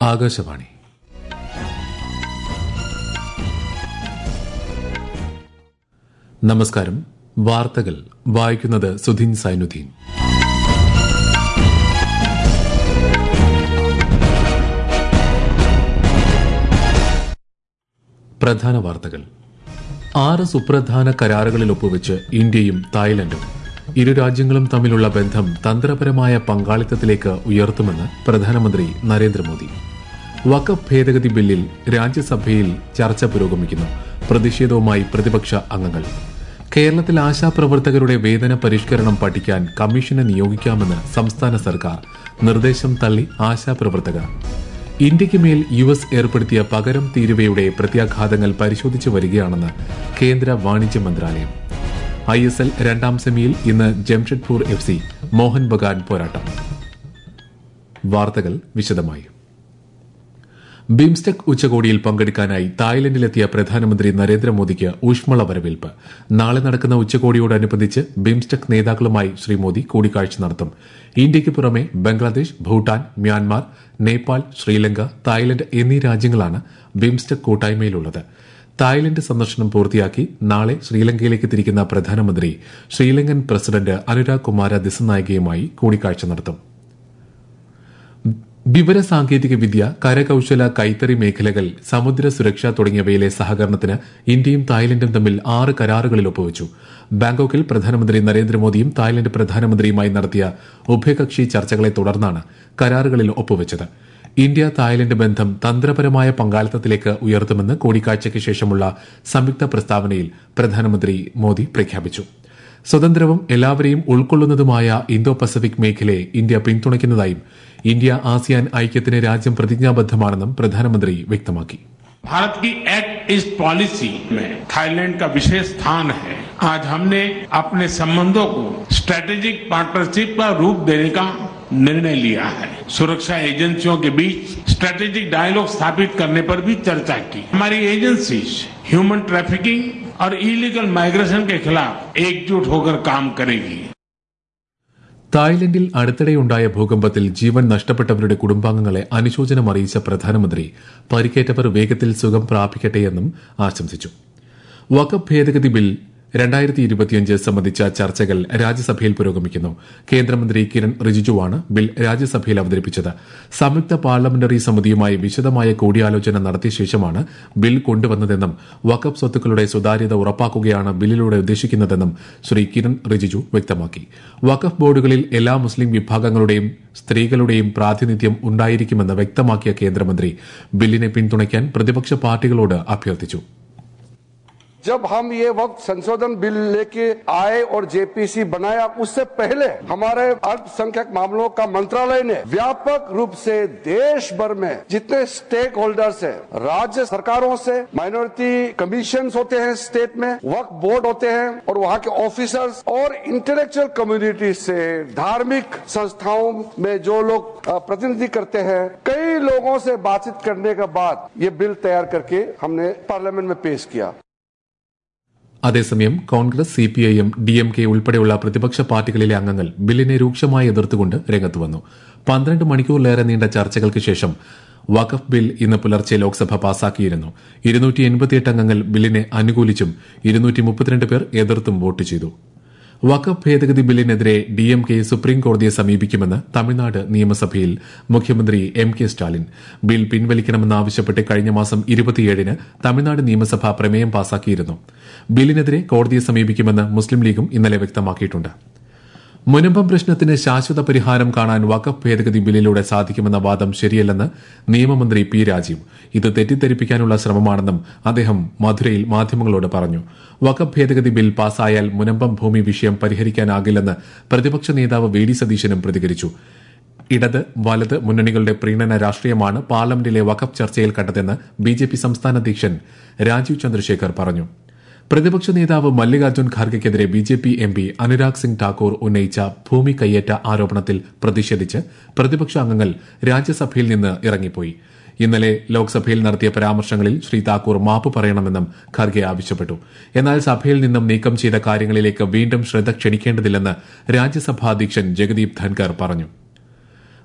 ആകാശവാണി. നമസ്കാരം. വാർത്തകൾ വായിക്കുന്നത് സുധീൻ സൈനുദ്ദീൻ. പ്രധാന വാർത്തകൾ. 6 സുപ്രധാന കരാറുകളിൽ ഒപ്പുവെച്ച് ഇന്ത്യയും തായ്ലൻഡും. ഇരു രാജ്യങ്ങളും തമ്മിലുള്ള ബന്ധം തന്ത്രപരമായ പങ്കാളിത്തത്തിലേക്ക് ഉയർത്തുമെന്ന് പ്രധാനമന്ത്രി നരേന്ദ്രമോദി. വഖഫ് ഭേദഗതി ബില്ലിൽ രാജ്യസഭയിൽ ചർച്ച പുരോഗമിക്കുന്നു. പ്രതിഷേധവുമായി പ്രതിപക്ഷ അംഗങ്ങൾ. കേരളത്തിൽ ആശാപ്രവർത്തകരുടെ വേതന പരിഷ്കരണം പഠിക്കാൻ കമ്മീഷനെ നിയോഗിക്കാമെന്ന് സംസ്ഥാന സർക്കാർ. നിർദ്ദേശം തള്ളി ആശാപ്രവർത്തകർ. ഇന്ത്യയ്ക്ക് മേൽ US ഏർപ്പെടുത്തിയ പകരം തീരുവയുടെ പ്രത്യാഘാതങ്ങൾ പരിശോധിച്ചു വരികയാണെന്ന് കേന്ദ്ര വാണിജ്യ മന്ത്രാലയം. ISL 2ാം സെമിയിൽ ഇന്ന് ജംഷഡ്പൂർ FC മോഹൻ ബഗാൻ പോരാട്ടം. വാർത്തകൾ വിശദമായി. ബിംസ്റ്റെക് ഉച്ചകോടിയിൽ പങ്കെടുക്കാനായി തായ്ലൻഡിലെത്തിയ പ്രധാനമന്ത്രി നരേന്ദ്രമോദിക്ക് ഊഷ്മള വരവേൽപ്പ്. നാളെ നടക്കുന്ന ഉച്ചകോടിയോടനുബന്ധിച്ച് ബിംസ്റ്റെക് നേതാക്കളുമായി ശ്രീ മോദി കൂടിക്കാഴ്ച നടത്തും. ഇന്ത്യയ്ക്ക് പുറമെ ബംഗ്ലാദേശ്, ഭൂട്ടാൻ, മ്യാൻമാർ, നേപ്പാൾ, ശ്രീലങ്ക, തായ്ലൻഡ് എന്നീ രാജ്യങ്ങളാണ് ബിംസ്റ്റെക് കൂട്ടായ്മയിലുള്ളത്. തായ്ലൻഡ് സന്ദർശനം പൂർത്തിയാക്കി നാളെ ശ്രീലങ്കയിലേക്ക് തിരിക്കുന്ന പ്രധാനമന്ത്രി ശ്രീലങ്കൻ പ്രസിഡന്റ് അനുരാഗ് കുമാര ദിസനായകയുമായി കൂടിക്കാഴ്ച നടത്തും. വിവരസാങ്കേതിക വിദ്യ, കരകൌശല, കൈത്തറി മേഖലകൾ, സമുദ്ര സുരക്ഷ തുടങ്ങിയവയിലെ സഹകരണത്തിന് ഇന്ത്യയും തായ്ലൻഡും തമ്മിൽ 6 കരാറുകളിൽ ഒപ്പുവച്ചു. ബാങ്കോക്കിൽ പ്രധാനമന്ത്രി നരേന്ദ്രമോദിയും തായ്ലൻഡ് പ്രധാനമന്ത്രിയുമായി നടത്തിയ ഉഭയകക്ഷി ചർച്ചകളെ തുടർന്നാണ് കരാറുകളിൽ ഒപ്പുവച്ചത്. ഇന്ത്യ തായ്ലൻഡ് ബന്ധം തന്ത്രപരമായ പങ്കാളിത്തത്തിലേക്ക് ഉയർത്തുമെന്ന് കൂടിക്കാഴ്ചയ്ക്ക് ശേഷമുള്ള സംയുക്ത പ്രസ്താവനയിൽ പ്രധാനമന്ത്രി മോദി പ്രഖ്യാപിച്ചു. സ്വതന്ത്രവും എല്ലാവരെയും ഉൾക്കൊള്ളുന്നതുമായ ഇന്തോ പസഫിക് മേഖലയെ ഇന്ത്യ പിന്തുണയ്ക്കുന്നതായും ഇന്ത്യ ആസിയാൻ ഐക്യത്തിന് രാജ്യം പ്രതിജ്ഞാബദ്ധമാണെന്നും പ്രധാനമന്ത്രി വ്യക്തമാക്കി. भारत की एक्ट ईस्ट पॉलिसी में थाईलैंड का विशेष स्थान है. आज हमने अपने संबंधों को स्ट्रेटेजिक पार्टनरशिप का रूप देने का निर्णय लिया है. सुरक्षा एजेंसियों के बीच स्ट्रेटेजिक डायलॉग स्थापित करने पर भी चर्चा की. हमारी एजेंसीज ह्यूमन ट्रैफिकिंग और इलीगल माइग्रेशन के खिलाफ एकजुट होकर काम करेगी. തായ്ലൻഡിൽ അടുത്തിടെയുണ്ടായ ഭൂകമ്പത്തിൽ ജീവൻ നഷ്ടപ്പെട്ടവരുടെ കുടുംബാംഗങ്ങളെ അനുശോചനം അറിയിച്ച പ്രധാനമന്ത്രി പരിക്കേറ്റവർ വേഗത്തിൽ സുഖം പ്രാപിക്കട്ടെയെന്നും ആശംസിച്ചു. വഖഫ് ഭേദഗതി ബിൽ 2025 സംബന്ധിച്ച ചർച്ചകൾ രാജ്യസഭയിൽ പുരോഗമിക്കുന്നു. കേന്ദ്രമന്ത്രി കിരൺ റിജിജുവാണ് ബിൽ രാജ്യസഭയിൽ അവതരിപ്പിച്ചത്. സംയുക്ത പാർലമെന്ററി സമിതിയുമായി വിശദമായ കൂടിയാലോചന നടത്തിയ ശേഷമാണ് ബിൽ കൊണ്ടുവന്നതെന്നും വഖഫ് സ്വത്തുക്കളുടെ സുതാര്യത ഉറപ്പാക്കുകയാണ് ബില്ലിലൂടെ ഉദ്ദേശിക്കുന്നതെന്നും ശ്രീ കിരൺ റിജിജു വ്യക്തമാക്കി. വഖഫ് ബോർഡുകളിൽ എല്ലാ മുസ്ലിം വിഭാഗങ്ങളുടെയും സ്ത്രീകളുടെയും പ്രാതിനിധ്യം ഉണ്ടായിരിക്കുമെന്ന് വ്യക്തമാക്കിയ കേന്ദ്രമന്ത്രി ബില്ലിനെ പിന്തുണയ്ക്കാൻ പ്രതിപക്ഷ പാർട്ടികളോട് അഭ്യർത്ഥിച്ചു. जब हम ये वक्त संशोधन बिल लेके आए और जेपीसी बनाया, उससे पहले हमारे अल्पसंख्यक मामलों का मंत्रालय ने व्यापक रूप से देश भर में जितने स्टेक होल्डर्स हैं, राज्य सरकारों से, माइनॉरिटी कमीशंस होते हैं स्टेट में, वक्फ बोर्ड होते हैं और वहां के ऑफिसर्स और इंटेलेक्चुअल कम्युनिटी से, धार्मिक संस्थाओं में जो लोग प्रतिनिधि करते हैं, कई लोगों से बातचीत करने के बाद ये बिल तैयार करके हमने पार्लियामेंट में पेश किया. അതേസമയം കോൺഗ്രസ്, CPIM, DMK ഉൾപ്പെടെയുള്ള പ്രതിപക്ഷ പാർട്ടികളിലെ അംഗങ്ങൾ ബില്ലിനെ രൂക്ഷമായി എതിർത്തുകൊണ്ട് രംഗത്തുവന്നു. 12 മണിക്കൂറിലേറെ നീണ്ട ചർച്ചകൾക്ക് ശേഷം വഖഫ് ബിൽ ഇന്ന് പുലർച്ചെ ലോക്സഭ പാസാക്കിയിരുന്നു. 288 അംഗങ്ങൾ ബില്ലിനെ അനുകൂലിച്ചും 232 പേർ എതിർത്തും വോട്ട് ചെയ്തു. വഖഫ് ഭേദഗതി ബില്ലിനെതിരെ DMK സുപ്രീം കോടതിയെ സമീപിക്കുമെന്ന് തമിഴ്നാട് നിയമസഭയിൽ മുഖ്യമന്ത്രി MK സ്റ്റാലിൻ. ബിൽ പിൻവലിക്കണമെന്നാവശ്യപ്പെട്ട് കഴിഞ്ഞ മാസം 27-ന് തമിഴ്നാട് നിയമസഭ പ്രമേയം പാസാക്കിയിരുന്നു. ബില്ലിനെതിരെ കോടതിയെ സമീപിക്കുമെന്ന് മുസ്ലിം ലീഗും ഇന്നലെ വ്യക്തമാക്കിയിട്ടുണ്ട്. മുനമ്പം പ്രശ്നത്തിന് ശാശ്വത പരിഹാരം കാണാൻ വഖഫ് ഭേദഗതി ബില്ലിലൂടെ സാധിക്കുമെന്ന വാദം ശരിയല്ലെന്ന് നിയമമന്ത്രി P. രാജീവ്. ഇത് തെറ്റിദ്ധരിപ്പിക്കാനുള്ള ശ്രമമാണെന്നും അദ്ദേഹം മധുരയിൽ മാധ്യമങ്ങളോട് പറഞ്ഞു. വഖഫ് ഭേദഗതി ബിൽ പാസായാൽ മുനമ്പം ഭൂമി വിഷയം പരിഹരിക്കാനാകില്ലെന്ന് പ്രതിപക്ഷ നേതാവ് VD സതീശനും പ്രതികരിച്ചു. ഇടത് വലത് മുന്നണികളുടെ പ്രീണന രാഷ്ട്രീയമാണ് പാർലമെന്റിലെ വഖഫ് ചർച്ചയിൽ കണ്ടതെന്ന് BJP സംസ്ഥാന അധ്യക്ഷൻ രാജീവ് ചന്ദ്രശേഖർ പറഞ്ഞു. പ്രതിപക്ഷ നേതാവ് മല്ലികാർജ്ജുൻ ഖാർഗെയ്ക്കെതിരെ BJP MP അനുരാഗ് സിംഗ് ഠാക്കൂർ ഉന്നയിച്ച ഭൂമി കയ്യേറ്റ ആരോപണത്തിൽ പ്രതിഷേധിച്ച് പ്രതിപക്ഷ അംഗങ്ങൾ രാജ്യസഭയിൽ നിന്ന് ഇറങ്ങിപ്പോയി. ഇന്നലെ ലോക്സഭയിൽ നടത്തിയ പരാമർശങ്ങളിൽ ശ്രീ താക്കൂർ മാപ്പ് പറയണമെന്നും ഖാർഗെ ആവശ്യപ്പെട്ടു. എന്നാൽ സഭയിൽ നിന്നും നീക്കം ചെയ്ത കാര്യങ്ങളിലേക്ക് വീണ്ടും ശ്രദ്ധ ക്ഷണിക്കേണ്ടതില്ലെന്ന് രാജ്യസഭാ അധ്യക്ഷൻ ജഗദീപ് ധൻകർ പറഞ്ഞു.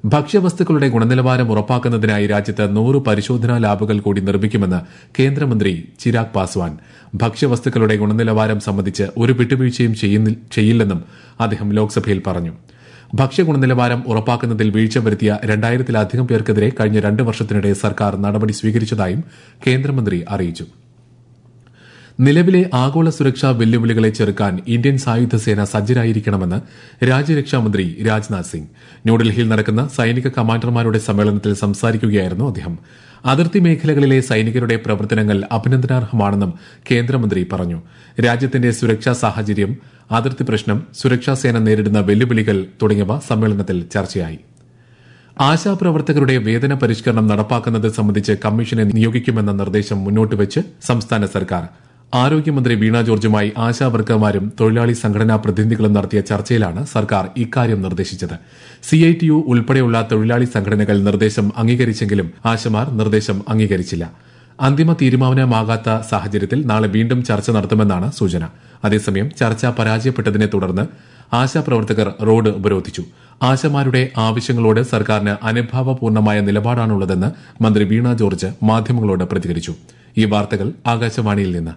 ഭക്ഷ്യവസ്തുക്കളുടെ ഗുണനിലവാരം ഉറപ്പാക്കുന്നതിനായി രാജ്യത്ത് 100 പരിശോധനാ ലാബുകൾ കൂടി നിർമ്മിക്കുമെന്ന് കേന്ദ്രമന്ത്രി ചിരാഗ് പാസ്വാൻ. ഭക്ഷ്യവസ്തുക്കളുടെ ഗുണനിലവാരം സംബന്ധിച്ച് ഒരു വിട്ടുവീഴ്ചയും ചെയ്യില്ലെന്നും അദ്ദേഹം ലോക്സഭയിൽ പറഞ്ഞു. ഭക്ഷ്യഗുണനിലവാരം ഉറപ്പാക്കുന്നതിൽ വീഴ്ച വരുത്തിയ 2000-ലധികം പേർക്കെതിരെ കഴിഞ്ഞ 2 വർഷത്തിനിടെ സർക്കാർ നടപടി സ്വീകരിച്ചതായും കേന്ദ്രമന്ത്രി അറിയിച്ചു. നിലവിലെ ആഗോള സുരക്ഷാ വെല്ലുവിളികളെ ചെറുക്കാൻ ഇന്ത്യൻ സായുധ സേന സജ്ജരായിരിക്കണമെന്ന് രാജ്യരക്ഷാമന്ത്രി രാജ്നാഥ് സിംഗ്. ന്യൂഡൽഹിയിൽ നടക്കുന്ന സൈനിക കമാൻഡർമാരുടെ സമ്മേളനത്തിൽ സംസാരിക്കുകയായിരുന്നു അദ്ദേഹം. അതിർത്തി മേഖലകളിലെ സൈനികരുടെ പ്രവർത്തനങ്ങൾ അഭിനന്ദനാർഹമാണെന്നും കേന്ദ്രമന്ത്രി പറഞ്ഞു. രാജ്യത്തിന്റെ സുരക്ഷാ സാഹചര്യം, അതിർത്തി പ്രശ്നം, സുരക്ഷാസേന നേരിടുന്ന വെല്ലുവിളികൾ തുടങ്ങിയവ സമ്മേളനത്തിൽ ചർച്ചയായി. ആശാപ്രവർത്തകരുടെ വേതന പരിഷ്കരണം നടപ്പാക്കുന്നത് സംബന്ധിച്ച് കമ്മീഷനെ നിയോഗിക്കുമെന്ന നിർദ്ദേശം മുന്നോട്ടുവച്ച് സംസ്ഥാന സർക്കാർ. ആരോഗ്യമന്ത്രി വീണ ജോർജുമായി ആശാവർക്കർമാരും തൊഴിലാളി സംഘടനാ പ്രതിനിധികളും നടത്തിയ ചർച്ചയിലാണ് സർക്കാർ ഇക്കാര്യം നിർദ്ദേശിച്ചത്. CITU ഉൾപ്പെടെയുള്ള തൊഴിലാളി സംഘടനകൾ നിർദ്ദേശം അംഗീകരിച്ചെങ്കിലും ആശമാർ നിർദ്ദേശം അംഗീകരിച്ചില്ല. അന്തിമ തീരുമാനമാകാത്ത സാഹചര്യത്തിൽ നാളെ വീണ്ടും ചർച്ച നടത്തുമെന്നാണ് സൂചന. അതേസമയം ചർച്ച പരാജയപ്പെട്ടതിനെ തുടർന്ന് ആശാപ്രവർത്തകർ റോഡ് ഉപരോധിച്ചു. ആശമാരുടെ ആവശ്യങ്ങളോട് സർക്കാരിന് അനുഭാവപൂർണമായ നിലപാടാണുള്ളതെന്ന് മന്ത്രി വീണ ജോർജ് മാധ്യമങ്ങളോട് പ്രതികരിച്ചു. ഈ വാർത്തകൾ ആകാശവാണിയിൽ നിന്ന്.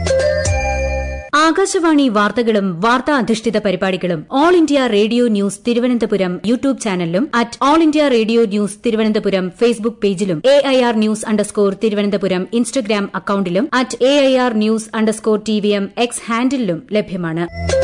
ആകാശവാണി വാർത്തകളും വാർത്താ അധിഷ്ഠിത പരിപാടികളും all India radio news Thiruvananthapuram YouTube ചാനലിലും @all India radio news Thiruvananthapuram Facebook പേജിലും AIR ന്യൂസ് _ ഇൻസ്റ്റഗ്രാം അക്കൌണ്ടിലും @AIR ന്യൂസ് _TVM X ഹാൻഡിലും ലഭ്യമാണ്.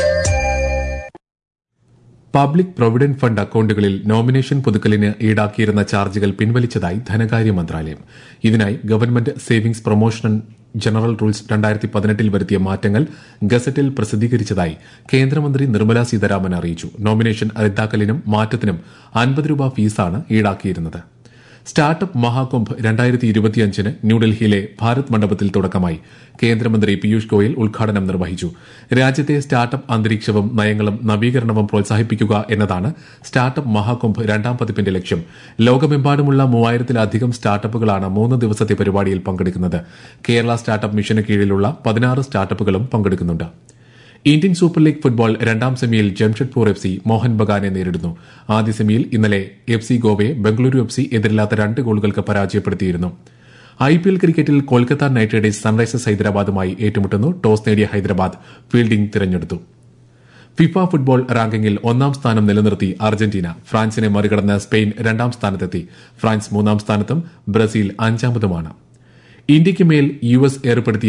പബ്ലിക് പ്രൊവിഡന്റ് ഫണ്ട് അക്കൌണ്ടുകളിൽ നോമിനേഷൻ പുതുക്കലിന് ഈടാക്കിയിരുന്ന ചാർജുകൾ പിൻവലിച്ചതായി ധനകാര്യ മന്ത്രാലയം. ഇതിനായി government savings promotion general rules 2018 വരുത്തിയ മാറ്റങ്ങൾ ഗസറ്റിൽ പ്രസിദ്ധീകരിച്ചതായി കേന്ദ്രമന്ത്രി നിർമ്മല സീതാരാമൻ അറിയിച്ചു. നോമിനേഷൻ റദ്ദാക്കലിനും മാറ്റത്തിനും 50 രൂപ ഫീസാണ് ഈടാക്കിയിരുന്നത്. സ്റ്റാർട്ടപ്പ് മഹാകുംഭ് 2025 ന്യൂഡൽഹിയിലെ ഭാരത് മണ്ഡപത്തിൽ തുടക്കമായി. കേന്ദ്രമന്ത്രി പീയൂഷ് ഗോയൽ ഉദ്ഘാടനം നിർവഹിച്ചു. രാജ്യത്തെ സ്റ്റാർട്ടപ്പ് അന്തരീക്ഷവും നയങ്ങളും നവീകരണവും പ്രോത്സാഹിപ്പിക്കുക എന്നതാണ് സ്റ്റാർട്ടപ്പ് മഹാകുംഭ് 2ാം പതിപ്പിന്റെ ലക്ഷ്യം. ലോകമെമ്പാടുമുള്ള 3000-ലധികം സ്റ്റാർട്ടപ്പുകളാണ് 3 ദിവസത്തെ പരിപാടിയിൽ പങ്കെടുക്കുന്നത്. കേരള സ്റ്റാർട്ടപ്പ് മിഷന് കീഴിലുള്ള 16 സ്റ്റാർട്ടപ്പുകളും പങ്കെടുക്കുന്നുണ്ട്. ഇന്ത്യൻ സൂപ്പർ ലീഗ് ഫുട്ബോൾ 2ാം സെമിയിൽ ജംഷഡ്പൂർ FC മോഹൻ ബഗാനെ നേരിടുന്നു. ആദ്യ സെമിയിൽ ഇന്നലെ FC ഗോവയെ ബംഗളൂരു FC എതിരില്ലാത്ത 2 ഗോളുകൾക്ക് പരാജയപ്പെടുത്തിയിരുന്നു. IPL ക്രിക്കറ്റിൽ കൊൽക്കത്ത നൈറ്റ് റൈഡേഴ്സ് സൺറൈസേഴ്സ് ഹൈദരാബാദുമായി ഏറ്റുമുട്ടുന്നു. ടോസ് നേടിയ ഹൈദരാബാദ് ഫീൽഡിംഗ് തിരഞ്ഞെടുത്തു. ഫിഫ ഫുട്ബോൾ റാങ്കിംഗിൽ 1ാം സ്ഥാനം നിലനിർത്തി അർജന്റീന. ഫ്രാൻസിനെ മറികടന്ന് സ്പെയിൻ 2ാം സ്ഥാനത്തെത്തി. ഫ്രാൻസ് 3ാം സ്ഥാനത്തും ബ്രസീൽ 5ാമതുമാണ്. ഇന്ത്യയ്ക്ക് മേൽ US ഏർപ്പെടുത്തിയ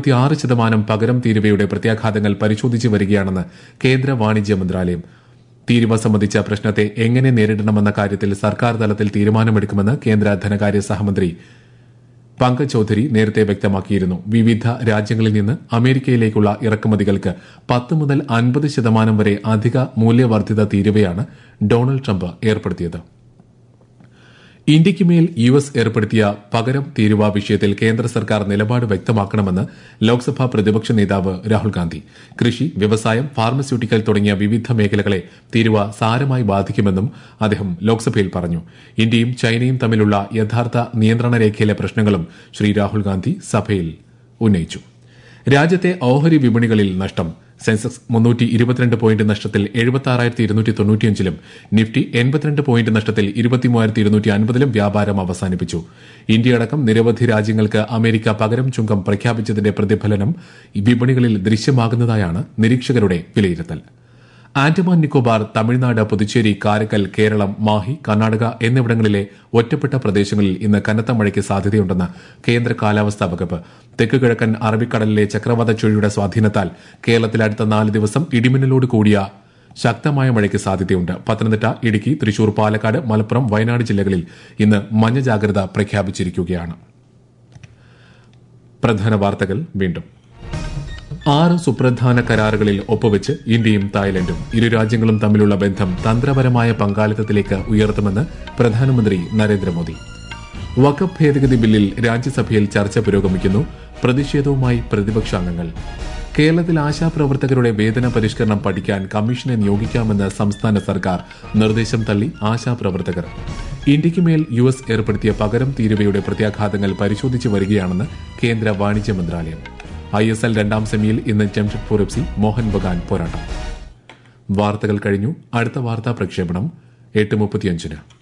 26% പകരം തീരുവയുടെ പ്രത്യാഘാതങ്ങൾ പരിശോധിച്ചു വരികയാണെന്ന് കേന്ദ്ര വാണിജ്യ മന്ത്രാലയം. തീരുവ സംബന്ധിച്ച പ്രശ്നത്തെ എങ്ങനെ നേരിടണമെന്ന കാര്യത്തിൽ സർക്കാർ തലത്തിൽ തീരുമാനമെടുക്കുമെന്ന് കേന്ദ്ര ധനകാര്യ സഹമന്ത്രി പങ്കജ് ചൌധരി നേരത്തെ വ്യക്തമാക്കിയിരുന്നു. വിവിധ രാജ്യങ്ങളിൽ നിന്ന് അമേരിക്കയിലേക്കുള്ള ഇറക്കുമതികൾക്ക് 10 മുതൽ 50% വരെ അധിക മൂല്യവർദ്ധിത തീരുവയാണ് ഡൊണാൾഡ് ട്രംപ് ഏർപ്പെടുത്തിയത്. ഇന്ത്യയ്ക്ക് മേൽ US ഏർപ്പെടുത്തിയ പകരം തീരുവ വിഷയത്തിൽ കേന്ദ്ര സർക്കാർ നിലപാട് വ്യക്തമാക്കണമെന്ന് ലോക്സഭാ പ്രതിപക്ഷ നേതാവ് രാഹുൽ ഗാന്ധി. കൃഷി, വ്യവസായം, ഫാർമസ്യൂട്ടിക്കൽ തുടങ്ങിയ വിവിധ മേഖലകളെ തീരുവ സാരമായി ബാധിക്കുമെന്നും അദ്ദേഹം ലോക്സഭയിൽ പറഞ്ഞു. ഇന്ത്യയും ചൈനയും തമ്മിലുള്ള യഥാർത്ഥ നിയന്ത്രണ രേഖയിലെ പ്രശ്നങ്ങളും ശ്രീ രാഹുൽ ഗാന്ധി സഭയിൽ ഉന്നയിച്ചു. രാജ്യത്തെ ഓഹരി വിപണികളിൽ നഷ്ടം. സെൻസെക്സ് 322 പോയിന്റ് നഷ്ടത്തിൽ 76,295-ലും നിഫ്റ്റി 82 പോയിന്റ് നഷ്ടത്തിൽ 23,250-ലും വ്യാപാരം അവസാനിപ്പിച്ചു. ഇന്ത്യയടക്കം നിരവധി രാജ്യങ്ങൾക്ക് അമേരിക്ക പകരം ചുങ്കം പ്രഖ്യാപിച്ചതിന്റെ പ്രതിഫലനം വിപണികളിൽ ദൃശ്യമാകുന്നതായാണ് നിരീക്ഷകരുടെ വിലയിരുത്തൽ. ആൻഡമാൻ നിക്കോബാർ, തമിഴ്നാട്, പുതുച്ചേരി, കാരക്കൽ, കേരളം, മാഹി, കർണാടക എന്നിവിടങ്ങളിലെ ഒറ്റപ്പെട്ട പ്രദേശങ്ങളിൽ ഇന്ന് കനത്ത മഴയ്ക്ക് സാധ്യതയുണ്ടെന്ന് കേന്ദ്ര കാലാവസ്ഥാ വകുപ്പ്. തെക്ക് കിഴക്കൻ അറബിക്കടലിലെ ചക്രവാത ചുഴിയുടെ സ്വാധീനത്താൽ കേരളത്തിൽ അടുത്ത 4 ദിവസം ഇടിമിന്നലോട് കൂടിയ ശക്തമായ മഴയ്ക്ക് സാധ്യതയുണ്ട്. പത്തനംതിട്ട, ഇടുക്കി, തൃശൂർ, പാലക്കാട്, മലപ്പുറം, വയനാട് ജില്ലകളിൽ ഇന്ന് മഞ്ഞ ജാഗ്രത പ്രഖ്യാപിച്ചിരിക്കുകയാണ്. പ്രധാന വാർത്തകൾ വീണ്ടും. 6 സുപ്രധാന കരാറുകളിൽ ഒപ്പുവെച്ച് ഇന്ത്യയും തായ്ലൻഡും. ഇരു രാജ്യങ്ങളും തമ്മിലുള്ള ബന്ധം തന്ത്രപരമായ പങ്കാളിത്തത്തിലേക്ക് ഉയർത്തുമെന്ന് പ്രധാനമന്ത്രി നരേന്ദ്രമോദി. വഖഫ് ഭേദഗതി ബില്ലിൽ രാജ്യസഭയിൽ ചർച്ച പുരോഗമിക്കുന്നു. പ്രതിഷേധവുമായി പ്രതിപക്ഷാംഗങ്ങൾ. കേരളത്തിൽ ആശാപ്രവർത്തകരുടെ വേതന പരിഷ്കരണം പഠിക്കാൻ കമ്മീഷനെ നിയോഗിക്കാമെന്ന് സംസ്ഥാന സർക്കാർ. നിർദ്ദേശം തള്ളി ആശാപ്രവർത്തകർ. ഇന്ത്യയ്ക്ക് മേൽ US ഏർപ്പെടുത്തിയ പകരം തീരുവയുടെ പ്രത്യാഘാതങ്ങൾ പരിശോധിച്ചു വരികയാണെന്ന് കേന്ദ്ര വാണിജ്യ മന്ത്രാലയം. ISL 2ാം സെമിയിൽ ഇന്ന് ജംഷഡ്പൂർ FC മോഹൻ ബഗാൻ പോരാട്ടം. വാർത്തകൾ കഴിഞ്ഞു. അടുത്ത വാർത്താ പ്രക്ഷേപണം 8:35-ന്.